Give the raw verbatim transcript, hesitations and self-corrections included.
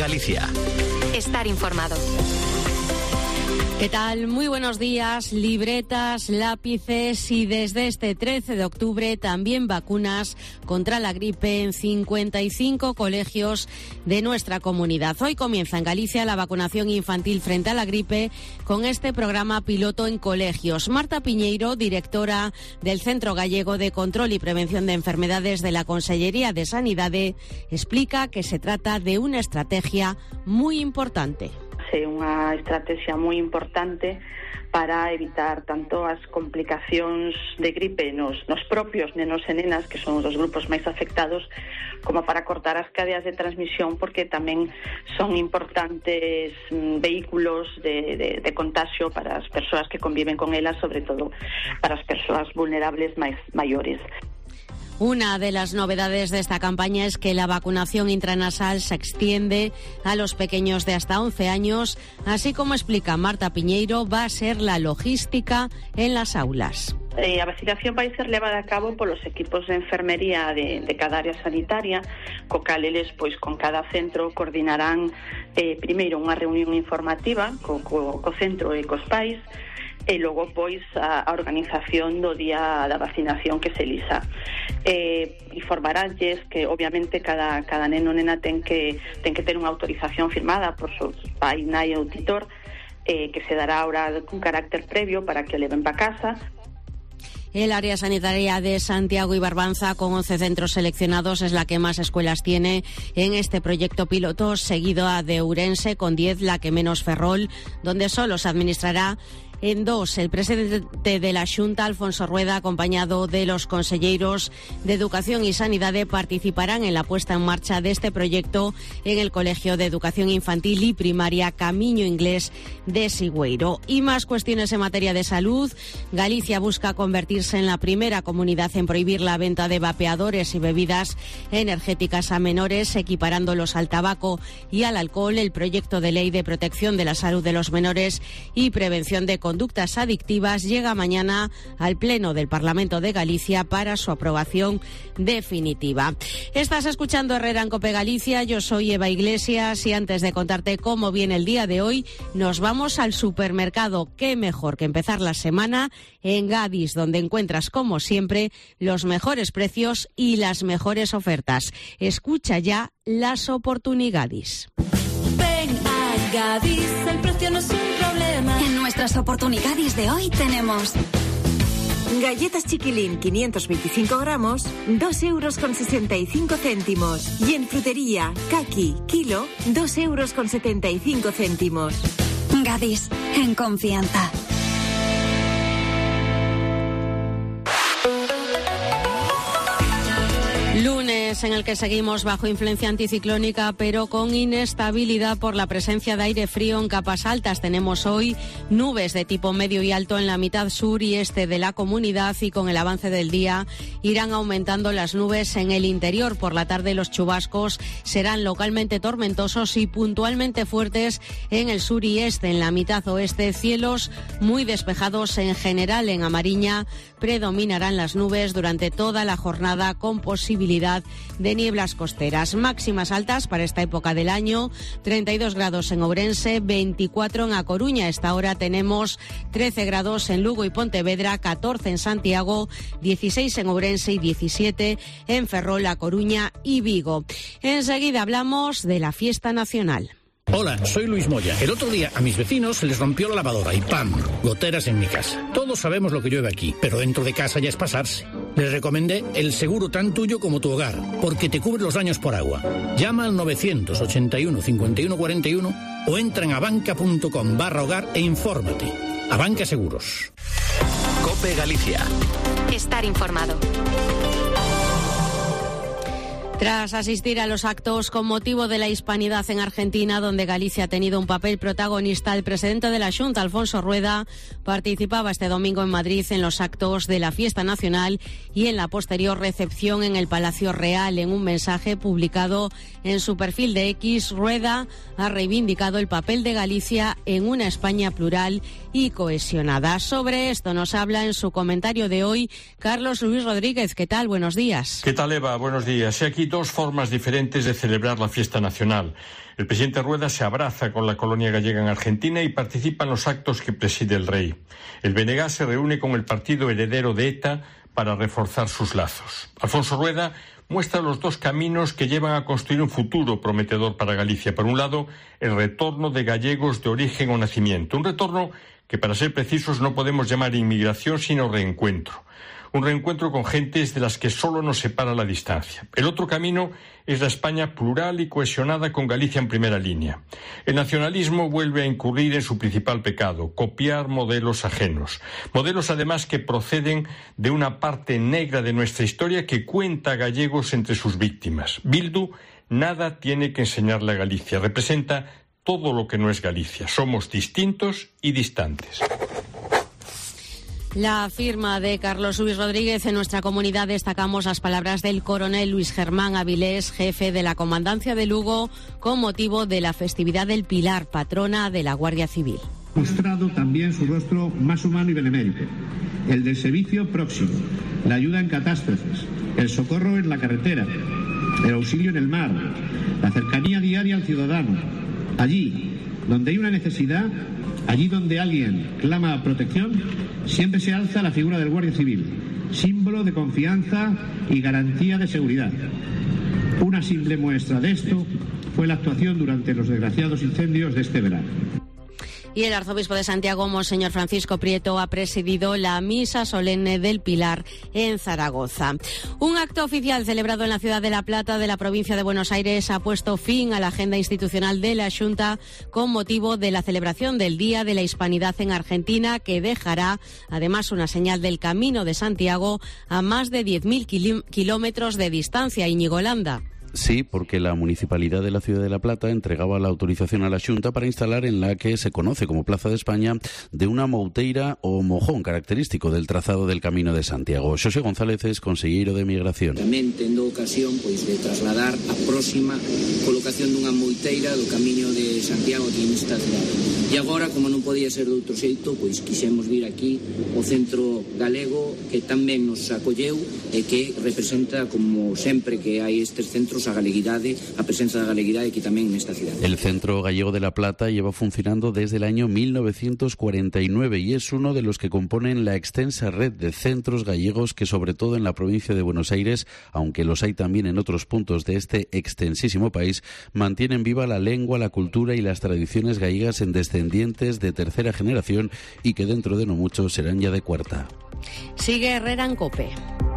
Galicia. Estar informado. ¿Qué tal? Muy buenos días. Libretas, lápices y desde este trece de octubre también vacunas contra la gripe en cincuenta y cinco colegios de nuestra comunidad. Hoy comienza en Galicia la vacunación infantil frente a la gripe con este programa piloto en colegios. Marta Piñeiro, directora del Centro Gallego de Control y Prevención de Enfermedades de la Consellería de Sanidade, explica que se trata de una estrategia muy importante. É unha estrategia moi importante para evitar tanto as complicacións de gripe nos, nos propios nenos e nenas, que son os grupos máis afectados, como para cortar as cadeas de transmisión, porque tamén son importantes mm, vehículos de, de, de contagio para as persoas que conviven con elas, sobre todo para as persoas vulnerables máis maiores. Una de las novedades de esta campaña es que la vacunación intranasal se extiende a los pequeños de hasta once años, así como explica Marta Piñeiro, va a ser la logística en las aulas. Eh, a vacinación vai ser levada a cabo polos equipos de enfermería de, de cada área sanitaria, co cal eles, pois, con cada centro coordinarán eh, primeiro unha reunión informativa co, co, co centro e cos pais, e logo, pois, a, a organización do día da vacinación que se elisa. Eh, informaralles que, obviamente, cada, cada neno ou nena ten que, ten que ter unha autorización firmada por su pai, nai ou tutor, eh, que se dará ahora con carácter previo para que o leven para casa. El área sanitaria de Santiago y Barbanza, con once centros seleccionados, es la que más escuelas tiene en este proyecto piloto, seguido a de Ourense, con diez, la que menos, Ferrol, donde solo se administrará en dos. El presidente de la Xunta, Alfonso Rueda, acompañado de los conselleiros de Educación y Sanidade, participarán en la puesta en marcha de este proyecto en el Colegio de Educación Infantil y Primaria Camiño Inglés de Sigüeiro. Y más cuestiones en materia de salud. Galicia busca convertirse en la primera comunidad en prohibir la venta de vapeadores y bebidas energéticas a menores, equiparándolos al tabaco y al alcohol. El proyecto de ley de protección de la salud de los menores y prevención de conductas adictivas llega mañana al Pleno del Parlamento de Galicia para su aprobación definitiva. Estás escuchando Herrera en Cope Galicia, yo soy Eva Iglesias y antes de contarte cómo viene el día de hoy, nos vamos al supermercado. Qué mejor que empezar la semana en Gadis, donde encuentras, como siempre, los mejores precios y las mejores ofertas. Escucha ya las oportunidades. Ven a Gadis, el precio no es un problema. En nuestras oportunidades de hoy tenemos galletas Chiquilín quinientos veinticinco gramos, dos euros con sesenta y cinco céntimos. Y en frutería, Kaki, kilo, dos euros con setenta y cinco céntimos. Gadis, en confianza. Lunes en el que seguimos bajo influencia anticiclónica, pero con inestabilidad por la presencia de aire frío en capas altas. Tenemos hoy nubes de tipo medio y alto en la mitad sur y este de la comunidad, y con el avance del día irán aumentando las nubes en el interior. Por la tarde los chubascos serán localmente tormentosos y puntualmente fuertes en el sur y este. En la mitad oeste, cielos muy despejados en general. En Amariña predominarán las nubes durante toda la jornada, con posibilidad de nieblas costeras. Máximas altas para esta época del año: treinta y dos grados en Ourense, veinticuatro en A Coruña. A esta hora tenemos trece grados en Lugo y Pontevedra, catorce en Santiago, dieciséis en Ourense y diecisiete en Ferrol, A Coruña y Vigo. Enseguida hablamos de la fiesta nacional. Hola, soy Luis Moya. El otro día a mis vecinos se les rompió la lavadora y ¡pam! Goteras en mi casa. Todos sabemos lo que llueve aquí, pero dentro de casa ya es pasarse. Les recomendé el seguro tan tuyo como tu hogar, porque te cubre los daños por agua. Llama al novecientos ochenta y uno cincuenta y uno cuarenta y uno o entra en abanca.com barra hogar e infórmate. Abanca Seguros. Cope Galicia. Estar informado. Tras asistir a los actos con motivo de la Hispanidad en Argentina, donde Galicia ha tenido un papel protagonista, el presidente de la Xunta, Alfonso Rueda, participaba este domingo en Madrid en los actos de la fiesta nacional y en la posterior recepción en el Palacio Real. En un mensaje publicado en su perfil de X, Rueda ha reivindicado el papel de Galicia en una España plural y cohesionada. Sobre esto nos habla en su comentario de hoy Carlos Luis Rodríguez. ¿Qué tal? Buenos días. ¿Qué tal, Eva? Buenos días. Sí, aquí aquí dos formas diferentes de celebrar la fiesta nacional. El presidente Rueda se abraza con la colonia gallega en Argentina y participa en los actos que preside el rey. El B N G se reúne con el partido heredero de ETA para reforzar sus lazos. Alfonso Rueda muestra los dos caminos que llevan a construir un futuro prometedor para Galicia. Por un lado, el retorno de gallegos de origen o nacimiento. Un retorno que, para ser precisos, no podemos llamar inmigración, sino reencuentro. Un reencuentro con gentes de las que solo nos separa la distancia. El otro camino es la España plural y cohesionada con Galicia en primera línea. El nacionalismo vuelve a incurrir en su principal pecado, copiar modelos ajenos. Modelos, además, que proceden de una parte negra de nuestra historia que cuenta a gallegos entre sus víctimas. Bildu nada tiene que enseñarle a Galicia. Representa todo lo que no es Galicia. Somos distintos y distantes. La firma de Carlos Luis Rodríguez. En nuestra comunidad destacamos las palabras del coronel Luis Germán Avilés, jefe de la Comandancia de Lugo, con motivo de la festividad del Pilar, patrona de la Guardia Civil. Mostrado también su rostro más humano y benemérito, el del servicio próximo, la ayuda en catástrofes, el socorro en la carretera, el auxilio en el mar, la cercanía diaria al ciudadano. Allí donde hay una necesidad, allí donde alguien clama protección, siempre se alza la figura del Guardia Civil, símbolo de confianza y garantía de seguridad. Una simple muestra de esto fue la actuación durante los desgraciados incendios de este verano. Y el arzobispo de Santiago, Monseñor Francisco Prieto, ha presidido la misa solemne del Pilar en Zaragoza. Un acto oficial celebrado en la ciudad de La Plata, de la provincia de Buenos Aires, ha puesto fin a la agenda institucional de la Xunta con motivo de la celebración del Día de la Hispanidad en Argentina, que dejará además una señal del Camino de Santiago a más de diez mil kilómetros de distancia. Íñigo Landa. Sí, porque la Municipalidad de la Ciudad de La Plata entregaba la autorización a la Xunta para instalar en la que se conoce como Plaza de España de una mouteira o mojón característico del trazado del Camino de Santiago. Xosé González es conselleiro de Migración. Tamén tendo ocasión pois de trasladar a próxima colocación dunha mouteira do Camiño de Santiago aquí nesta cidade. E agora, como non podía ser de outro xeito, pois quixemos vir aquí o Centro Galego, que tamén nos acolleu e que representa, como sempre que hai estes centros, a galeguidade, a presencia da galeguidade aquí tamén nesta cidade. El Centro Gallego de La Plata lleva funcionando desde el año mil novecientos cuarenta y nueve y es uno de los que componen la extensa red de centros gallegos que, sobre todo en la provincia de Buenos Aires, aunque los hay también en otros puntos de este extensísimo país, mantienen viva la lengua, la cultura y las tradiciones gallegas en descendientes de tercera generación y que dentro de no mucho serán ya de cuarta. Sigue Herrera en COPE.